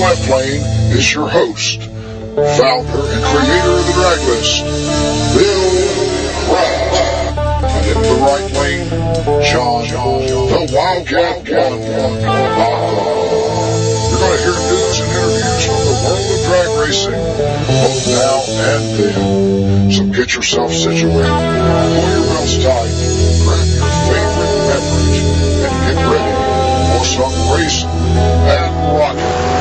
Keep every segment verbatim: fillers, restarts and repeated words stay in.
left lane is your host, founder and creator of the Drag List, Bill Pratt. And in the right lane, John, John, the Wildcat One. You're going to hear news and interviews from the world of drag racing, both now and then. So get yourself situated, pull your belts tight, grab your favorite beverage, and get ready for some racing and rocking.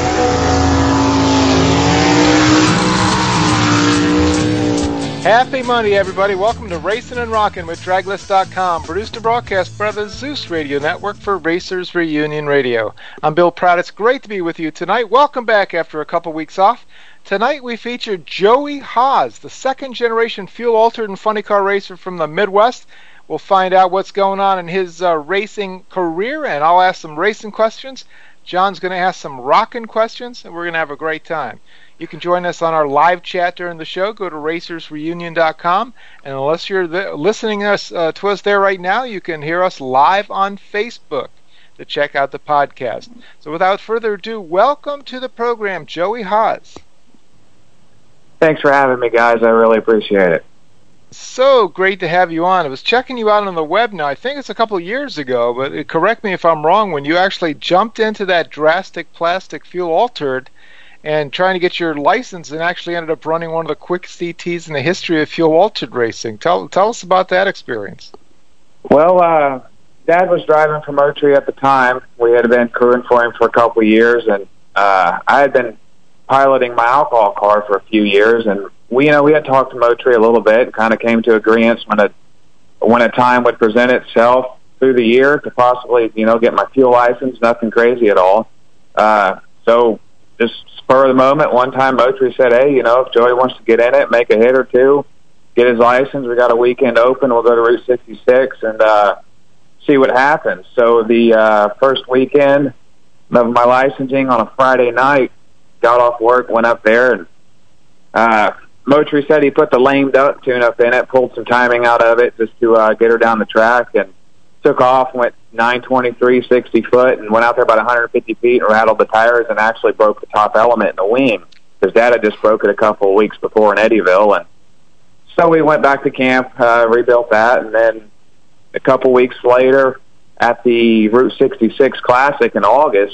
Happy Monday, everybody. Welcome to Racing and Rockin' with Drag List dot com, produced and broadcast by the Zeus Radio Network for Racers Reunion Radio. I'm Bill Pratt. It's great to be with you tonight. Welcome back after a couple weeks off. Tonight we feature Joey Haas, the second-generation fuel-altered and funny car racer from the Midwest. We'll find out what's going on in his uh, racing career, and I'll ask some racing questions. John's going to ask some rockin' questions, and we're going to have a great time. You can join us on our live chat during the show. Go to racers reunion dot com. And unless you're th- listening us, uh, to us there right now, you can hear us live on Facebook to check out the podcast. So without further ado, welcome to the program, Joey Haas. Thanks for having me, guys. I really appreciate it. So great to have you on. I was checking you out on the web now. I think it's a couple of years ago, but correct me if I'm wrong, when you actually jumped into that drastic plastic fuel altered and trying to get your license and actually ended up running one of the quickest C Ts in the history of fuel-altered racing. Tell tell us about that experience. Well, uh, Dad was driving for Moultrie at the time. We had been crewing for him for a couple of years, and uh, I had been piloting my alcohol car for a few years, and we, you know, we had talked to Moultrie a little bit and kind of came to agreements when a, when a time would present itself through the year to possibly, you know, get my fuel license, nothing crazy at all. Uh, so just spur of the moment, one time Moultrie said, hey, you know, if Joey wants to get in it, make a hit or two, get his license, we got a weekend open, we'll go to Route sixty-six and uh, see what happens. So the uh, first weekend of my licensing on a Friday night, got off work, went up there, and uh, Moultrie said he put the lame duck tune-up in it, pulled some timing out of it just to uh, get her down the track, and took off, went nine twenty-three, sixty foot, and went out there about one hundred fifty feet and rattled the tires and actually broke the top element in the wing. His dad had just broke it a couple of weeks before in Eddyville. And so we went back to camp, uh, rebuilt that, and then a couple weeks later at the Route sixty-six Classic in August,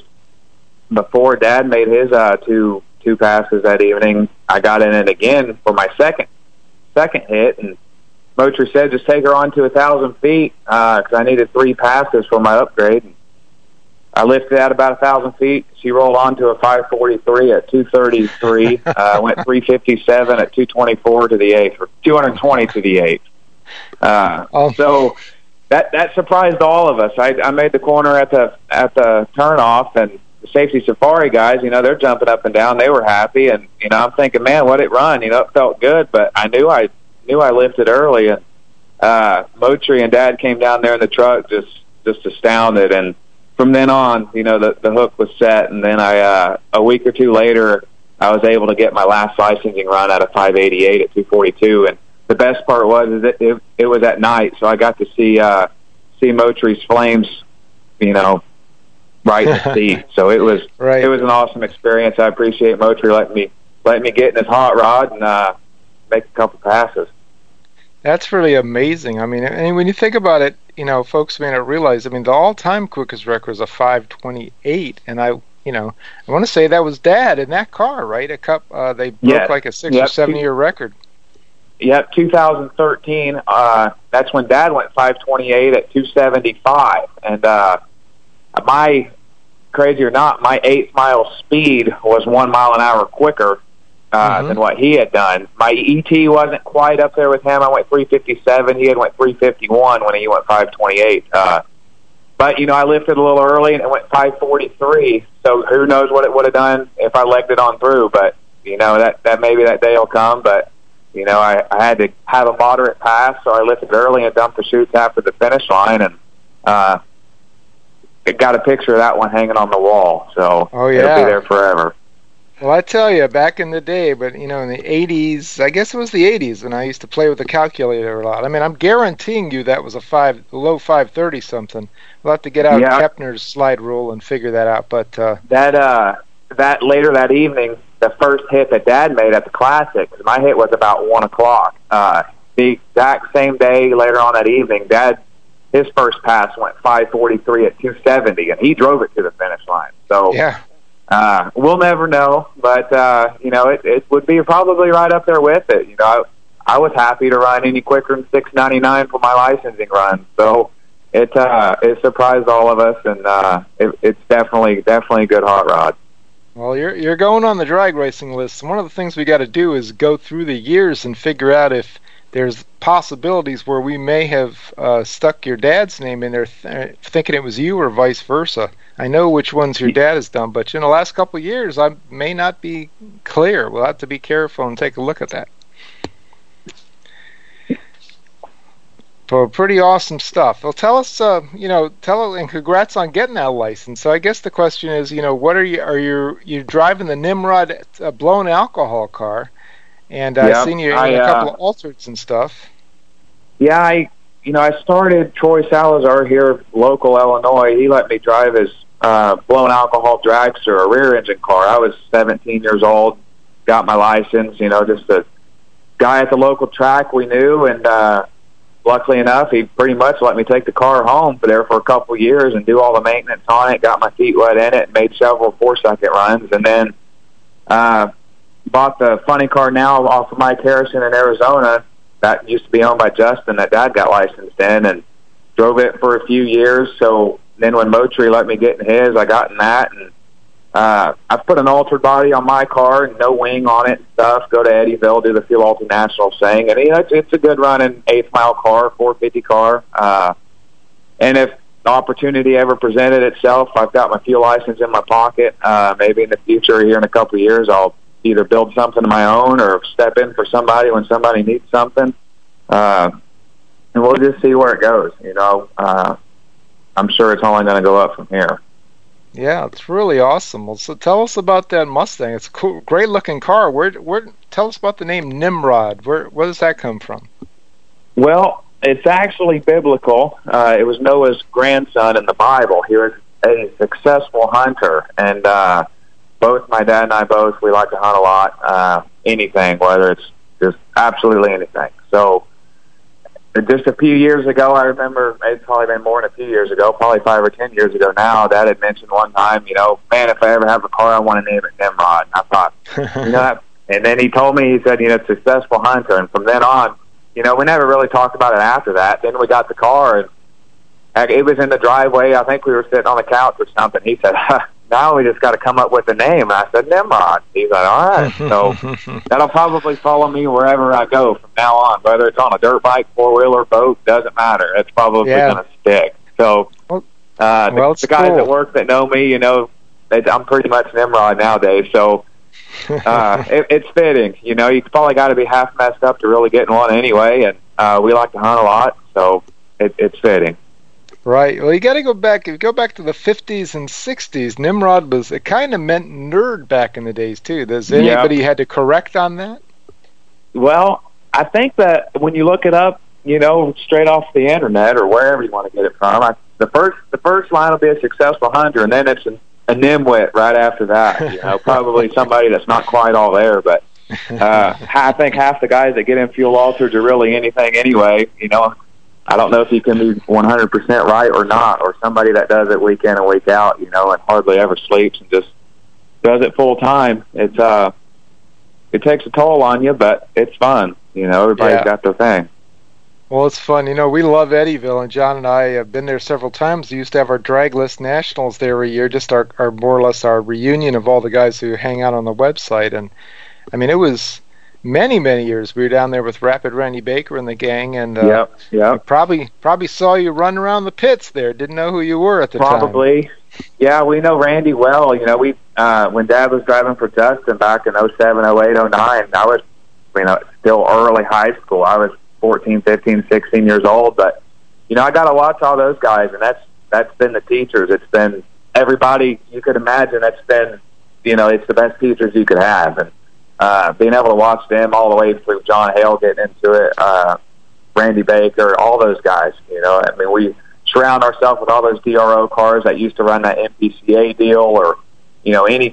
before Dad made his uh, two two passes that evening, I got in it again for my second second hit, and Moultrie said, just take her on to a thousand feet because uh, I needed three passes for my upgrade. And I lifted out about a thousand feet. She rolled on to a five forty-three at two thirty-three. uh, went three fifty-seven at two twenty-four to the eighth, or two twenty to the eighth. Uh, oh. So that that surprised all of us. I, I made the corner at the at the turnoff, and the Safety Safari guys, you know, they're jumping up and down. They were happy, and you know, I'm thinking, man, what it run? You know, it felt good, but I knew I. knew I lifted early, and uh, Moultrie and Dad came down there in the truck just just astounded, and from then on, you know, the, the hook was set, and then I, uh, a week or two later, I was able to get my last licensing run at a five eighty-eight at two forty-two, and the best part was is that it, it was at night, so I got to see uh, see Moultrie's flames, you know, right in the seat, so it was right. It was an awesome experience. I appreciate Moultrie letting me, letting me get in his hot rod and uh, make a couple passes. That's really amazing. I mean, and when you think about it, you know, folks may not realize, I mean, the all-time quickest record was a five twenty-eight, and I, you know, I want to say that was Dad in that car, right? A cup, uh, they broke yes. like a six yep. or seven-year record. Yep, two thousand thirteen, uh, that's when Dad went five twenty-eight at two seventy-five, and uh, my, crazy or not, my eighth mile speed was one mile an hour quicker Uh, mm-hmm. than what he had done. My E T wasn't quite up there with him. I went three fifty-seven. He had went three fifty-one when he went five twenty-eight. Uh, but, you know, I lifted a little early and it went five forty-three. So who knows what it would have done if I legged it on through. But, you know, that, that maybe that day will come. But, you know, I, I had to have a moderate pass, so I lifted early and dumped the chutes after the finish line. And uh, it got a picture of that one hanging on the wall. So oh, yeah. It'll be there forever. Well, I tell you, back in the day, but, you know, in the eighties, I guess it was the eighties when I used to play with the calculator a lot. I mean, I'm guaranteeing you that was a five, low five thirty something. We'll have to get out yeah. Kepner's slide rule and figure that out. But uh, that uh, that later that evening, the first hit that Dad made at the Classic, because my hit was about one o'clock. Uh, the exact same day later on that evening, Dad, his first pass went five forty-three at two seventy, and he drove it to the finish line. So yeah. uh, we'll never know, but, uh, you know, it, it would be probably right up there with it. You know, I, I was happy to run any quicker than six ninety-nine for my licensing run. So it, uh, it surprised all of us, and uh, it, it's definitely, definitely a good hot rod. Well, you're you're going on the drag racing list. One of the things we got to do is go through the years and figure out if there's possibilities where we may have uh, stuck your dad's name in there, th- thinking it was you, or vice versa. I know which ones your dad has done, but in the last couple of years, I may not be clear. We'll have to be careful and take a look at that. So pretty awesome stuff. Well, tell us, uh, you know, tell and congrats on getting that license. So I guess the question is, you know, what are you? Are you you driving the Nimrod uh, blown alcohol car? And I've yep, seen you in I, a couple uh, of altereds and stuff. Yeah, I, you know, I started Troy Salazar here, local Illinois. He let me drive his uh, blown alcohol dragster, a rear engine car. I was seventeen years old, got my license. You know, just a guy at the local track we knew, and. uh Luckily enough, he pretty much let me take the car home for there for a couple of years and do all the maintenance on it, got my feet wet in it, made several four-second runs, and then uh, bought the funny car now off of Mike Harrison in Arizona that used to be owned by Justin that Dad got licensed in, and drove it for a few years. So then when Motree let me get in his, I got in that, and uh, I've put an altered body on my car and no wing on it and stuff. Go to Eddyville, do the Fuel Ultra National thing. And, you know, it's, it's a good running eighth mile car, four fifty car. Uh, and if the opportunity ever presented itself, I've got my fuel license in my pocket. Uh, maybe in the future, here in a couple of years, I'll either build something of my own or step in for somebody when somebody needs something. Uh, and we'll just see where it goes, you know. Uh, I'm sure it's only going to go up from here. Yeah, it's really awesome. Well, so tell us about that Mustang. It's a cool, great-looking car. Where, where? Tell us about the name Nimrod. Where, where does that come from? Well, it's actually biblical. Uh, it was Noah's grandson in the Bible. He was a successful hunter, and uh, both my dad and I both we like to hunt a lot. Uh, anything, whether it's just absolutely anything. So. Just a few years ago, I remember, it's probably been more than a few years ago, probably five or ten years ago now, Dad had mentioned one time, you know, man, if I ever have a car, I want to name it Nimrod. And I thought, you know, that, and then he told me, he said, you know, successful hunter. And from then on, you know, we never really talked about it after that. Then we got the car, and heck, it was in the driveway. I think we were sitting on the couch or something. He said, now we just got to come up with a name. And I said, Nimrod. He's like, all right. So that'll probably follow me wherever I go from now on, whether it's on a dirt bike, four-wheeler, boat, doesn't matter. It's probably yeah. going to stick. So uh, well, the, the guys cool. at work that know me, you know, they, I'm pretty much Nimrod nowadays. So uh, it, it's fitting. You know, you probably got to be half messed up to really get in one anyway, and uh, we like to hunt a lot, so it, it's fitting. Right. Well, you got to go back. If you go back to the fifties and sixties, Nimrod was, it kind of meant nerd back in the days, too. Does anybody yeah. had to correct on that? Well, I think that when you look it up, you know, straight off the internet or wherever you want to get it from, I, the first the first line will be a successful hunter, and then it's an, a nimwit right after that. You know, probably somebody that's not quite all there, but uh, I think half the guys that get in fuel altereds are really anything anyway, you know. I don't know if you can be one hundred percent right or not, or somebody that does it week in and week out, you know, and hardly ever sleeps and just does it full time. It's uh, it takes a toll on you, but it's fun. You know, everybody's yeah. got their thing. Well, it's fun. You know, we love Eddyville, and John and I have been there several times. We used to have our Drag List Nationals there every year, just our, our more or less our reunion of all the guys who hang out on the website. And, I mean, it was many, many years. We were down there with Rapid Randy Baker and the gang, and uh, yep, yep. probably probably saw you run around the pits there. Didn't know who you were at the probably. time. Probably. Yeah, we know Randy well. You know, we uh, when Dad was driving for Justin back in oh seven, oh eight, oh nine, I was, you know, still early high school. I was fourteen, fifteen, sixteen years old, but, you know, I got to watch all those guys, and that's that's been the teachers. It's been everybody you could imagine. That's been, you know, it's the best teachers you could have, and uh, being able to watch them all the way through John Hale getting into it, uh, Randy Baker, all those guys, you know, I mean, we surround ourselves with all those D R O cars that used to run that M P C A deal or, you know, anything.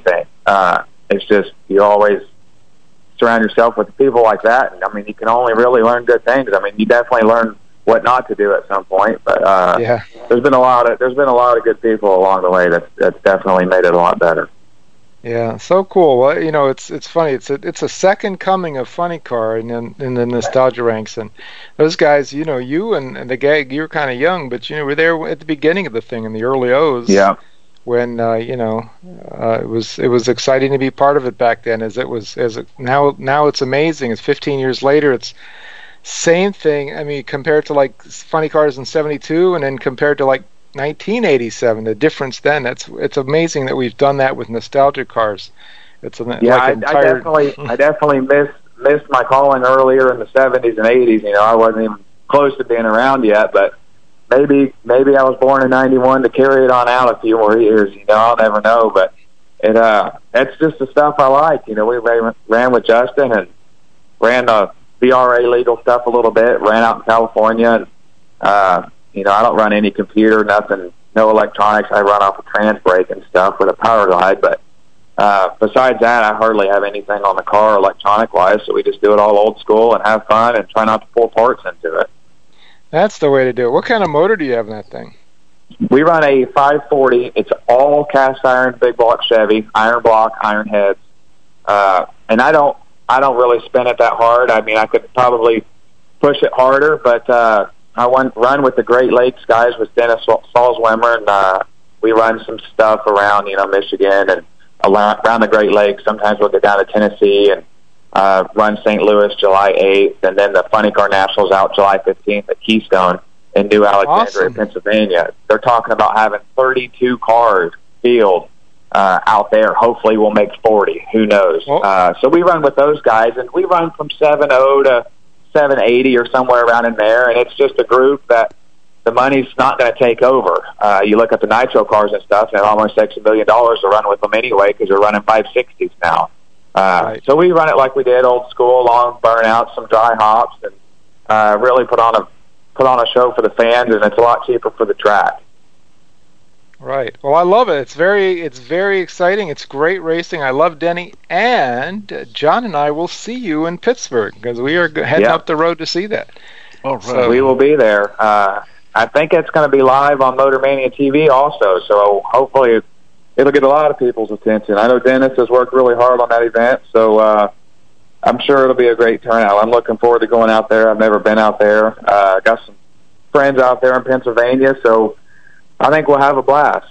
uh, it's just you always surround yourself with people like that. And I mean, you can only really learn good things. I mean, you definitely learn what not to do at some point, but uh, yeah. there's been a lot of there's been a lot of good people along the way that that's definitely made it a lot better. Yeah, so cool. Well, you know, it's it's funny. It's a it's a second coming of Funny Car in in, in the nostalgia ranks, and those guys, you know, you and, and the gang, you were kind of young, but you know, were there at the beginning of the thing in the early O's. Yeah. When uh, you know, uh, it was it was exciting to be part of it back then. As it was as it, now now it's amazing. It's fifteen years later. It's same thing. I mean, compared to like Funny Cars in seventy-two, and then compared to like nineteen eighty-seven, the difference then, that's it's amazing that we've done that with nostalgia cars. It's a, yeah, like I, entire... I definitely I definitely missed missed my calling earlier in the seventies and eighties. You know, I wasn't even close to being around yet, but maybe maybe I was born in ninety-one to carry it on out a few more years. You know, I'll never know, but it uh that's just the stuff I like. You know, we ran, ran with Justin and ran the V R A legal stuff a little bit, ran out in California, and uh you know, I don't run any computer, nothing, no electronics. I run off a trans brake and stuff with a power glide, but uh, besides that, I hardly have anything on the car electronic-wise, so we just do it all old school and have fun and try not to pull parts into it. That's the way to do it. What kind of motor do you have in that thing? We run a five forty. It's all cast iron, big block Chevy, iron block, iron heads, uh, and I don't, I don't really spin it that hard. I mean, I could probably push it harder, but uh, I went, run with the Great Lakes guys with Dennis Salzweimer, and uh, we run some stuff around, you know, Michigan and around the Great Lakes. Sometimes we'll go down to Tennessee and uh, run Saint Louis July eighth, and then the Funny Car Nationals out July fifteenth at Keystone in New Alexandria, awesome. Pennsylvania. They're talking about having thirty-two cars field uh, out there. Hopefully we'll make forty. Who knows? Well, uh, so we run with those guys, and we run from seven oh to seven eighty or somewhere around in there, and it's just a group that the money's not going to take over. Uh, you look at the nitro cars and stuff, and it almost takes a million dollars to run with them anyway because they're running five sixties now. Uh, right. So we run it like we did, old school, long burnout, some dry hops, and uh, really put on a put on a show for the fans, and it's a lot cheaper for the track. Right. Well, I love it. It's very, it's very exciting. It's great racing. I love Denny, and uh, John and I will see you in Pittsburgh because we are heading yep. up the road to see that. All right. So we will be there. Uh, I think it's going to be live on Motor Mania T V also, so hopefully it'll get a lot of people's attention. I know Dennis has worked really hard on that event, so uh, I'm sure it'll be a great turnout. I'm looking forward to going out there. I've never been out there. Uh, got some friends out there in Pennsylvania, so I think we'll have a blast.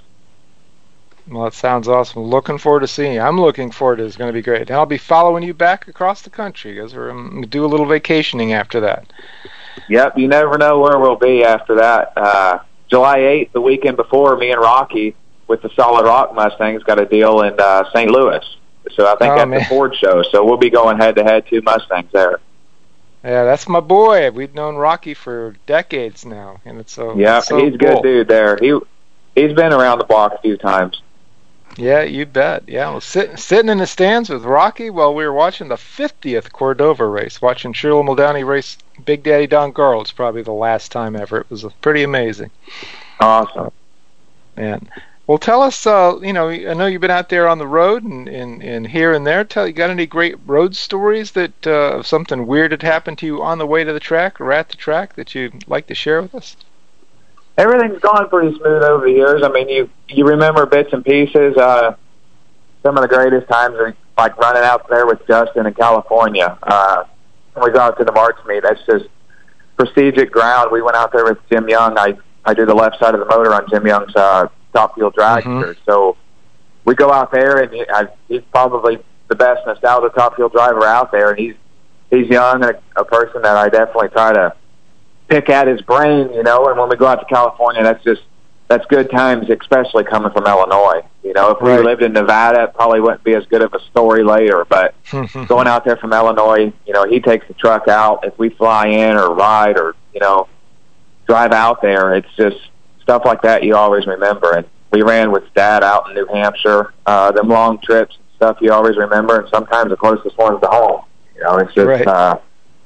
Well, that sounds awesome. Looking forward to seeing you. I'm looking forward to it. It's going to be great. And I'll be following you back across the country because we're going to do a little vacationing after that. Yep, you never know where we'll be after that. Uh, July eighth, the weekend before, me and Rocky with the Solid Rock Mustangs got a deal in uh, Saint Louis. So I think oh, that's man. the Ford show. So we'll be going head-to-head to Mustangs there. Yeah, that's my boy. We've known Rocky for decades now, and it's so yeah, it's so he's a cool. good dude there. He he's been around the block a few times. Yeah, you bet. Yeah, well, sit, sitting in the stands with Rocky while we were watching the fiftieth Cordova race, watching Shirley Muldowney race Big Daddy Don Garl. It's probably the last time ever. It was pretty amazing. Awesome. Man. Well, tell us, uh, you know, I know you've been out there on the road and, and, and here and there. Tell you got any great road stories that uh, something weird had happened to you on the way to the track or at the track that you'd like to share with us? Everything's gone pretty smooth over the years. I mean, you you remember bits and pieces. Uh, some of the greatest times are like running out there with Justin in California. Uh, when we go out to the March meet, that's just prestigious ground. We went out there with Jim Young. I, I do the left side of the motor on Jim Young's uh, Top Fuel dragster. Mm-hmm. So we go out there, and he, I, he's probably the best nostalgia Top Fuel driver out there. And he's he's young and a, a person that I definitely try to pick at his brain, you know. And when we go out to California, that's just that's good times, especially coming from Illinois. You know, if we right. lived in Nevada, it probably wouldn't be as good of a story later. But going out there from Illinois, you know, he takes the truck out. If we fly in or ride or you know drive out there, it's just stuff like that you always remember. And we ran with Dad out in New Hampshire. Uh, them long trips and stuff you always remember, and sometimes the closest one's to home. You know, it's just right. uh,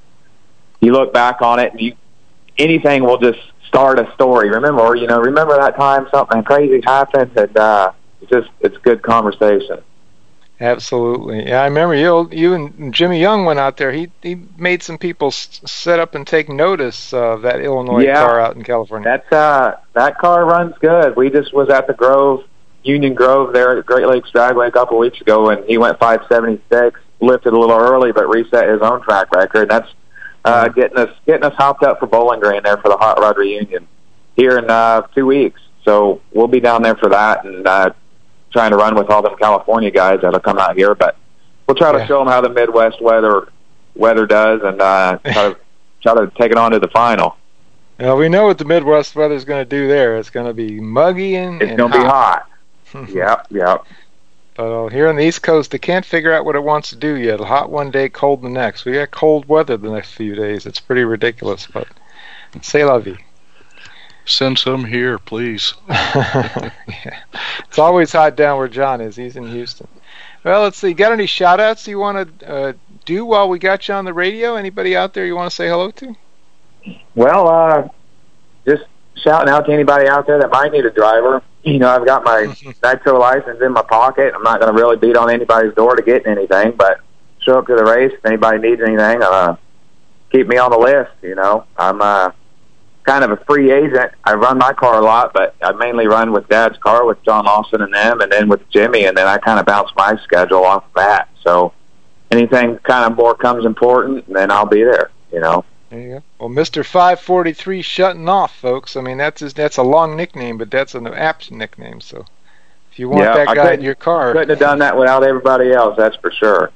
you look back on it, and you anything will just start a story. Remember, or, you know, remember that time something crazy happened, and uh, it's just it's good conversation. Absolutely. Yeah, I remember you. You and Jimmy Young went out there. He he made some people s- set up and take notice of that Illinois Yeah. car out in California. That's uh, that car runs good. We just was at the Grove, Union Grove there at Great Lakes Dragway a couple weeks ago, and he went five seventy-six, lifted a little early, but reset his own track record. That's uh, getting us getting us hopped up for Bowling Green there for the Hot Rod reunion here in uh, two weeks. So we'll be down there for that and uh, trying to run with all them California guys that'll come out here. But we'll try to Yeah. show them how the Midwest weather weather does and uh, try to try to take it on to the final. Well, we know what the Midwest weather's going to do there. It's going to be muggy and It's and going to be hot. Yep, yep. But uh, here on the East Coast, they can't figure out what it wants to do yet. Hot one day, cold the next. We got cold weather the next few days. It's pretty ridiculous, but c'est la vie. Send some here, please. Yeah. It's always hot down where John is. He's in Houston. Well, let's see. Got any shout-outs you want to uh, do while we got you on the radio? Anybody out there you want to say hello to? Well, uh, just shouting out to anybody out there that might need a driver. You know, I've got my Nitro license in my pocket. I'm not going to really beat on anybody's door to get anything, but show up to the race. If anybody needs anything, uh, keep me on the list, you know. I'm uh, kind of a free agent. I run my car a lot, but I mainly run with Dad's car with John Lawson and them, and then with Jimmy, and then I kind of bounce my schedule off of that. So anything kind of more comes important, then I'll be there, you know. There you go. Well, Mister five forty-three shutting off, folks. I mean, that's his, that's a long nickname, but that's an apt nickname. So if you want Yeah, that I guy in couldn't- your car, Couldn't have done that without everybody else, that's for sure.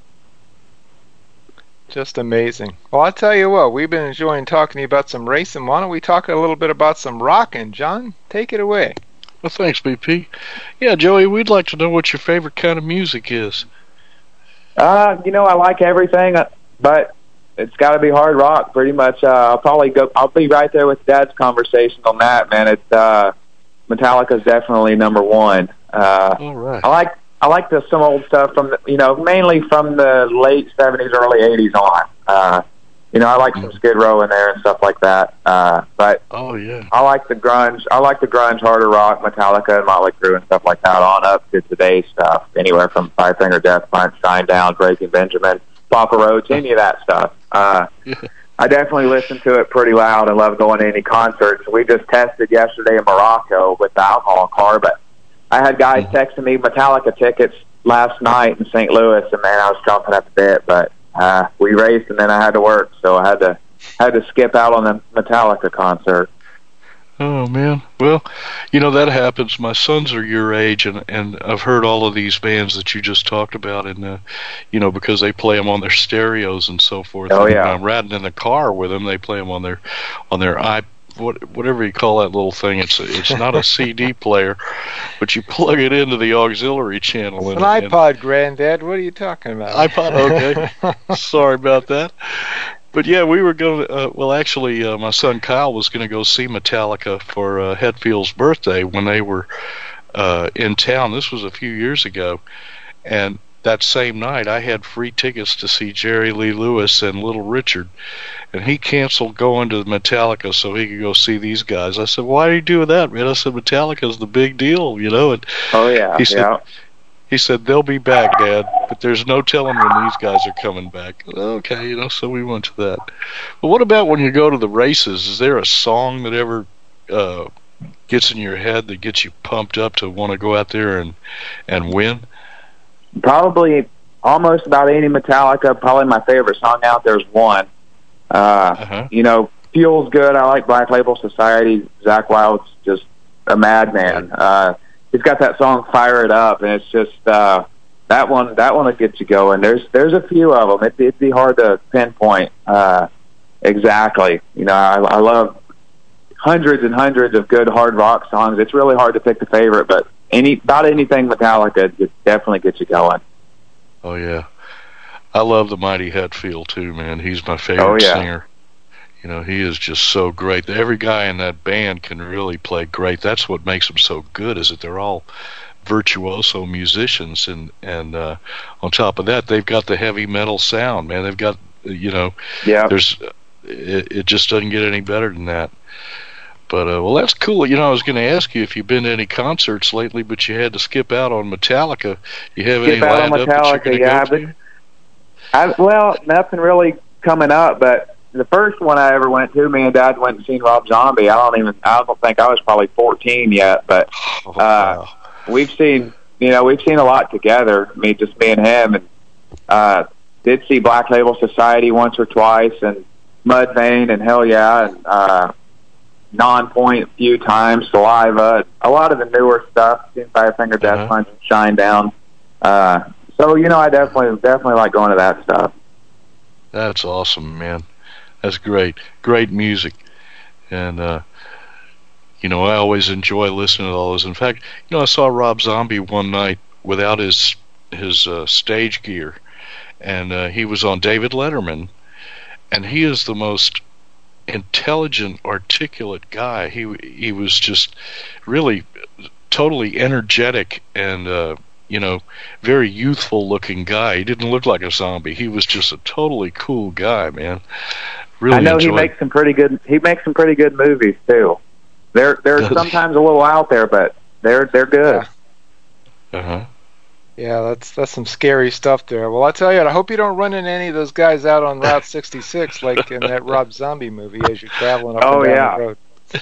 just amazing. Well, I'll tell you what, we've been enjoying talking to you about some racing. Why don't we talk a little bit about some rocking? John, take it away. Well, thanks, B P. Yeah, Joey, we'd like to know what your favorite kind of music is. Uh, you know, I like everything, uh, but it's got to be hard rock, pretty much. Uh, I'll probably go. I'll be right there with Dad's conversation on that, man. It's uh, Metallica's definitely number one. Uh, All right. I like I like the some old stuff from the, you know, mainly from the late seventies, early eighties on. Uh, you know, I like some Skid Row in there and stuff like that. Uh, but Oh, yeah. I like the grunge. I like the grunge, harder rock, Metallica and Motley Crue and stuff like that on up to today's stuff. Anywhere from Five Finger Death Punch, Shinedown, Breaking Benjamin, Papa Roach, any of that stuff. Uh, Yeah. I definitely listen to it pretty loud and love going to any concerts. We just tested yesterday in Morocco with the alcohol car, but I had guys texting me Metallica tickets last night in Saint Louis, and man, I was chomping at the bit. But uh, we raced, and then I had to work, so I had to had to skip out on the Metallica concert. Oh, man. Well, you know, that happens. My sons are your age, and, and I've heard all of these bands that you just talked about, and, uh, you know, because they play them on their stereos and so forth. Oh, and yeah. when I'm riding in the car with them, they play them on their, on their iP what, whatever you call that little thing. It's a, it's not a C D player, but you plug it into the auxiliary channel. An and, iPod, Granddad. What are you talking about? iPod, okay. Sorry about that. But yeah, we were going to, uh, well, actually, uh, my son Kyle was going to go see Metallica for uh, Hetfield's birthday when they were uh, in town. This was a few years ago. And that same night, I had free tickets to see Jerry Lee Lewis and Little Richard. And he canceled going to Metallica so he could go see these guys. I said, why are you doing that, man? I said, Metallica's the big deal, you know? And Oh yeah, he said, yeah. He said, they'll be back, Dad, but there's no telling when these guys are coming back. Okay, you know, so we went to that. But what about when you go to the races? Is there a song that ever uh, gets in your head that gets you pumped up to want to go out there and, and win? Probably almost about any Metallica. Probably my favorite song out there is one. Uh, Uh-huh. You know, Fuel's good. I like Black Label Society. Zakk Wylde's just a madman. Uh, he's got that song "Fire It Up," and it's just uh, that one. That one will get you going. There's there's a few of them. It, it'd be hard to pinpoint uh, exactly. You know, I, I love hundreds and hundreds of good hard rock songs. It's really hard to pick the favorite, but any about anything Metallica it definitely gets you going. Oh, yeah. I love the Mighty Hetfield, too, man. He's my favorite Oh, yeah. singer. You know, he is just so great. Every guy in that band can really play great. That's what makes them so good, is that they're all virtuoso musicians. And, and uh, on top of that, they've got the heavy metal sound, man. They've got, you know, Yeah. there's it, it just doesn't get any better than that. But, uh, well, that's cool. You know, I was going to ask you if you've been to any concerts lately, but you had to skip out on Metallica. You have skip any out lined on up that you're Metallica, going to yeah, go to? but I, well, nothing really coming up, but the first one I ever went to, me and Dad went and seen Rob Zombie. I don't even, I don't think I was probably fourteen yet, but Oh, uh, wow. we've seen, you know, we've seen a lot together. Me, just me and him, and uh, did see Black Label Society once or twice, and Mudvayne, and Hell Yeah, and uh, Non-Point a few times, Saliva, a lot of the newer stuff, seen Firefinger Death Uh-huh. Punch, Shinedown. Uh, so, you know, I definitely, definitely like going to that stuff. That's awesome, man. That's great. Great music. And, uh, you know, I always enjoy listening to all those. In fact, you know, I saw Rob Zombie one night without his his uh, stage gear. And uh, he was on David Letterman. And he is the most intelligent, articulate guy. He, he was just really totally energetic and, uh, you know, very youthful looking guy. He didn't look like a zombie. He was just a totally cool guy, man. Really I know he enjoyed- makes some pretty good. He makes some pretty good movies too. They're they're Does he? sometimes a little out there, but they're they're good. Yeah. Uh-huh. Yeah, that's that's some scary stuff there. Well, I tell you, I hope you don't run into any of those guys out on Route sixty-six, like in that Rob Zombie movie, as you're traveling up Oh, and down yeah. the road.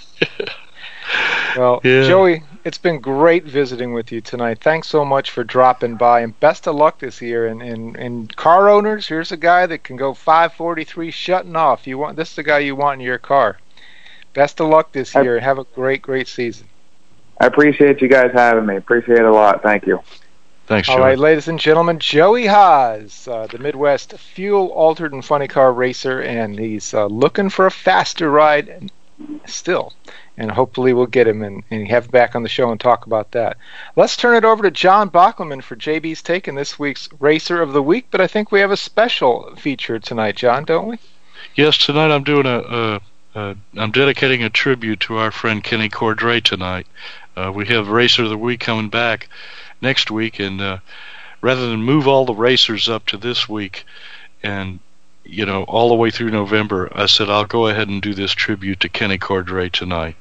Well, Yeah. Joey, it's been great visiting with you tonight. Thanks so much for dropping by, and best of luck this year. And, and, and car owners, here's a guy that can go five forty-three shutting off. You want this is the guy you want in your car. Best of luck this I- year, and have a great, great season. I appreciate you guys having me. Appreciate it a lot. Thank you. Thanks, All Joey. right, ladies and gentlemen, Joey Haas, uh, the Midwest fuel-altered and funny car racer, and he's uh, looking for a faster ride still. And hopefully we'll get him and, and have him back on the show and talk about that. Let's turn it over to John Bachleman for J B's Take in this week's Racer of the Week, but I think we have a special feature tonight, John, don't we? Yes, tonight I'm doing a, a, a I'm dedicating a tribute to our friend Kenny Cordray tonight. Uh, we have Racer of the Week coming back next week, and uh, rather than move all the racers up to this week and, you know, all the way through November, I said I'll go ahead and do this tribute to Kenny Cordray tonight.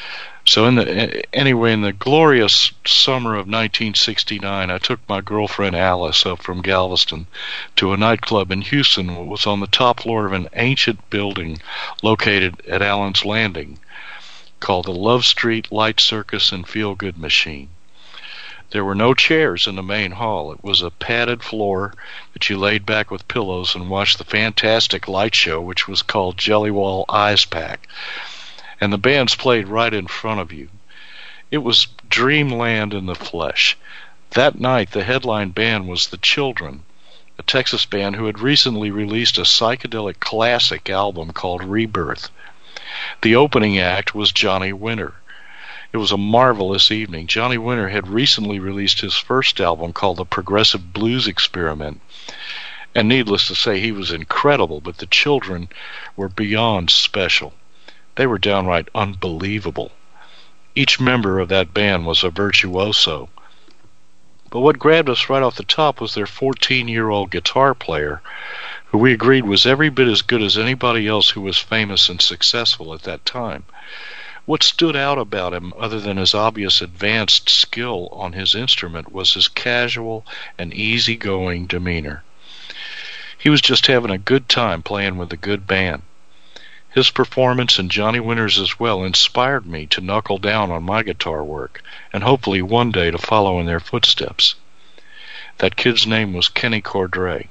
So in the anyway, in the glorious summer of nineteen sixty-nine, I took my girlfriend Alice up from Galveston to a nightclub in Houston. It was on the top floor of an ancient building located at Allen's Landing called the Love Street Light Circus and Feel Good Machine. There were no chairs in the main hall. It was a padded floor that you laid back with pillows and watched the fantastic light show, which was called Jellywall Ice Pack. And the bands played right in front of you. It was dreamland in the flesh. That night, the headline band was The Children, a Texas band who had recently released a psychedelic classic album called Rebirth. The opening act was Johnny Winter. It was a marvelous evening. Johnny Winter had recently released his first album called The Progressive Blues Experiment. And needless to say, he was incredible, but the Children were beyond special. They were downright unbelievable. Each member of that band was a virtuoso. But what grabbed us right off the top was their fourteen-year-old guitar player, who we agreed was every bit as good as anybody else who was famous and successful at that time. What stood out about him, other than his obvious advanced skill on his instrument, was his casual and easygoing demeanor. He was just having a good time playing with a good band. His performance, and Johnny Winter's as well, inspired me to knuckle down on my guitar work, and hopefully one day to follow in their footsteps. That kid's name was Kenny Cordray.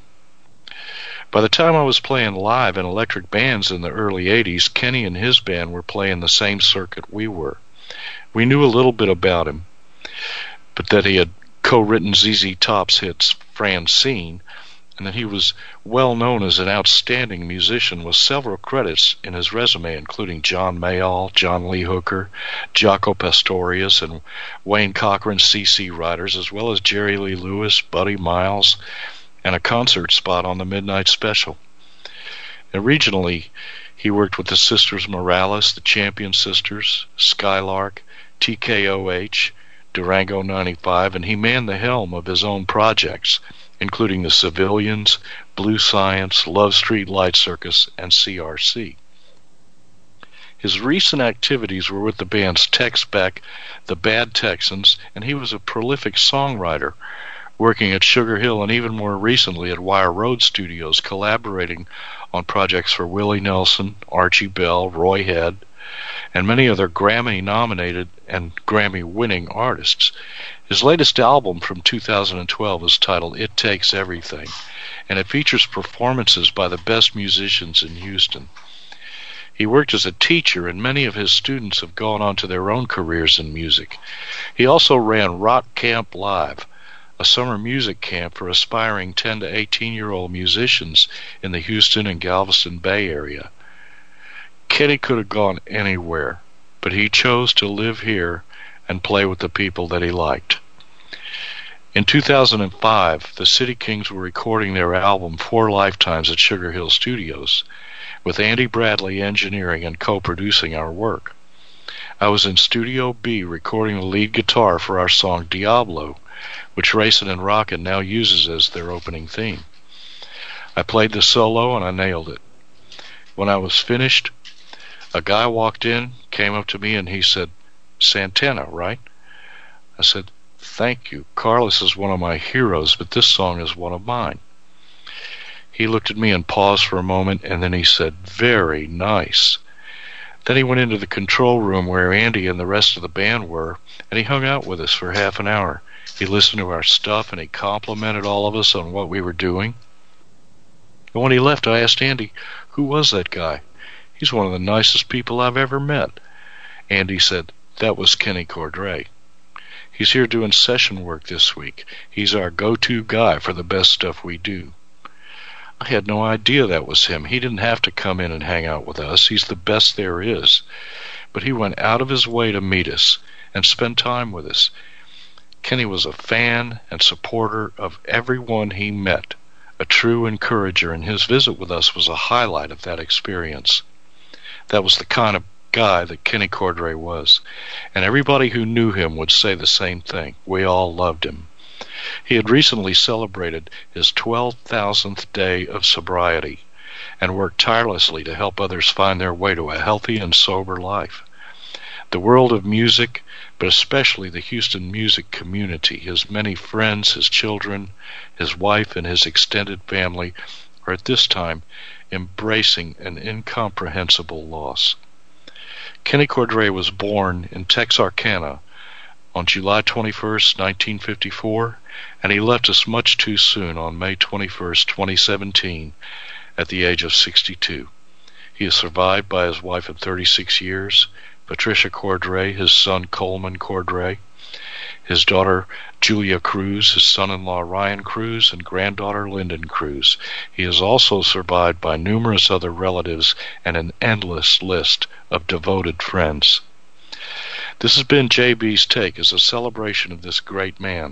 By the time I was playing live in electric bands in the early eighties, Kenny and his band were playing the same circuit we were. We knew a little bit about him, but that he had co-written Z Z Top's hits Francine, and that he was well known as an outstanding musician with several credits in his resume, including John Mayall, John Lee Hooker, Jaco Pastorius, and Wayne Cochran's C C Riders, as well as Jerry Lee Lewis, Buddy Miles, and a concert spot on the Midnight Special. And regionally, he worked with the Sisters Morales, the Champion Sisters, Skylark, T K O H, Durango ninety-five, and he manned the helm of his own projects, including the Civilians, Blue Science, Love Street Light Circus, and C R C. His recent activities were with the bands Tex Beck, the Bad Texans, and he was a prolific songwriter, working at Sugar Hill and even more recently at Wire Road Studios, collaborating on projects for Willie Nelson, Archie Bell, Roy Head, and many other Grammy-nominated and Grammy-winning artists. His latest album from two thousand twelve is titled It Takes Everything, and it features performances by the best musicians in Houston. He worked as a teacher, and many of his students have gone on to their own careers in music. He also ran Rock Camp Live, a summer music camp for aspiring ten to eighteen-year-old musicians in the Houston and Galveston Bay Area. Kenny could have gone anywhere, but he chose to live here and play with the people that he liked. In two thousand five, the City Kings were recording their album Four Lifetimes at Sugar Hill Studios, with Andy Bradley engineering and co-producing our work. I was in Studio B recording the lead guitar for our song Diablo, which Racin' and Rockin' now uses as their opening theme. I played the solo and I nailed it. When I was finished, a guy walked in, came up to me, and he said, "Santana, right?" I said, "Thank you. Carlos is one of my heroes, but this song is one of mine." He looked at me and paused for a moment, and then he said, "Very nice." Then he went into the control room where Andy and the rest of the band were, and he hung out with us for half an hour. He listened to our stuff, and he complimented all of us on what we were doing. And when he left, I asked Andy, "Who was that guy? He's one of the nicest people I've ever met." Andy said, "That was Kenny Cordray. He's here doing session work this week. He's our go-to guy for the best stuff we do." I had no idea that was him. He didn't have to come in and hang out with us. He's the best there is. But he went out of his way to meet us and spend time with us. Kenny was a fan and supporter of everyone he met, a true encourager, and his visit with us was a highlight of that experience. That was the kind of guy that Kenny Cordray was, and everybody who knew him would say the same thing. We all loved him. He had recently celebrated his twelve thousandth day of sobriety and worked tirelessly to help others find their way to a healthy and sober life. The world of music, but especially the Houston music community, his many friends, his children, his wife, and his extended family are at this time embracing an incomprehensible loss. Kenny Cordray was born in Texarkana on July twenty-first, nineteen fifty-four, and he left us much too soon on May twenty-first, twenty seventeen, at the age of sixty-two. He is survived by his wife of thirty-six years, Patricia Cordray, his son Coleman Cordray, his daughter Julia Cruz, his son-in-law Ryan Cruz, and granddaughter Lyndon Cruz. He is also survived by numerous other relatives and an endless list of devoted friends. This has been J B's Take as a celebration of this great man.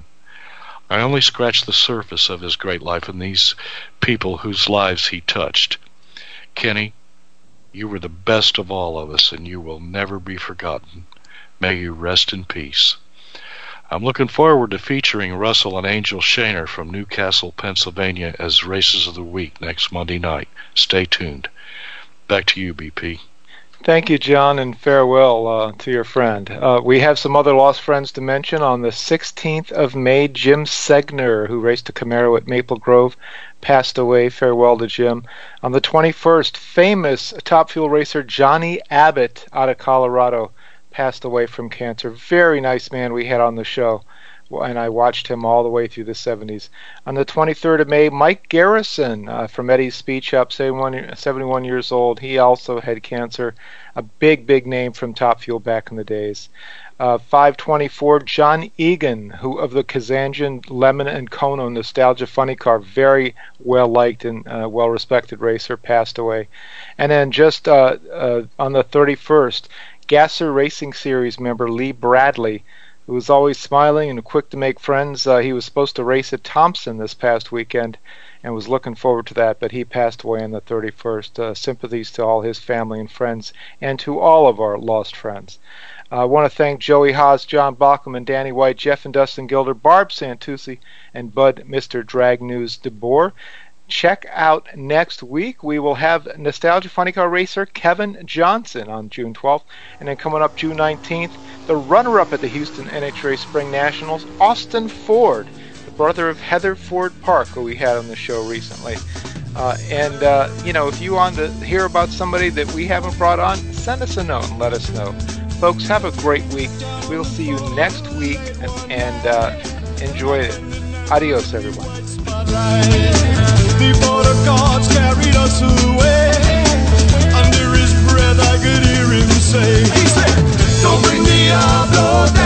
I only scratched the surface of his great life and these people whose lives he touched. Kenny, you were the best of all of us, and you will never be forgotten. May you rest in peace. I'm looking forward to featuring Russell and Angel Shaner from Newcastle, Pennsylvania as Races of the Week next Monday night. Stay tuned. Back to you, B P. Thank you, John, and farewell uh, to your friend. Uh, we have some other lost friends to mention. On the sixteenth of May, Jim Segner, who raced a Camaro at Maple Grove, passed away. Farewell to Jim. On the twenty-first, famous Top Fuel racer Johnny Abbott out of Colorado passed away from cancer. Very nice man we had on the show, and I watched him all the way through the seventies. On the twenty-third of May, Mike Garrison uh, from Eddie's Speed Shop, seventy-one years old. He also had cancer. A big, big name from Top Fuel back in the days. Uh, five twenty-four, John Egan, who of the Kazanjian Lemon and Kono Nostalgia Funny Car, very well liked and uh, well respected racer, passed away. And then just uh, uh, on the thirty-first, Gasser Racing Series member Lee Bradley, who was always smiling and quick to make friends. Uh, he was supposed to race at Thompson this past weekend and was looking forward to that, but he passed away on the thirty-first. Uh, sympathies to all his family and friends and to all of our lost friends. Uh, I want to thank Joey Haas, John Bachman, Danny White, Jeff and Dustin Gilder, Barb Santucci, and Bud, Mister Drag News DeBoer. check out next week. We will have Nostalgia Funny Car Racer Kevin Johnson on June twelfth. And then coming up June nineteenth, the runner-up at the Houston N H R A Spring Nationals, Austin Ford, the brother of Heather Ford Park, who we had on the show recently. Uh, and, uh, you know, if you want to hear about somebody that we haven't brought on, send us a note and let us know. Folks, have a great week. We'll see you next week, and, and uh, enjoy it. Adios, everyone. Before the gods carried us away, under his breath I could hear him say, he said, don't bring Diablo down.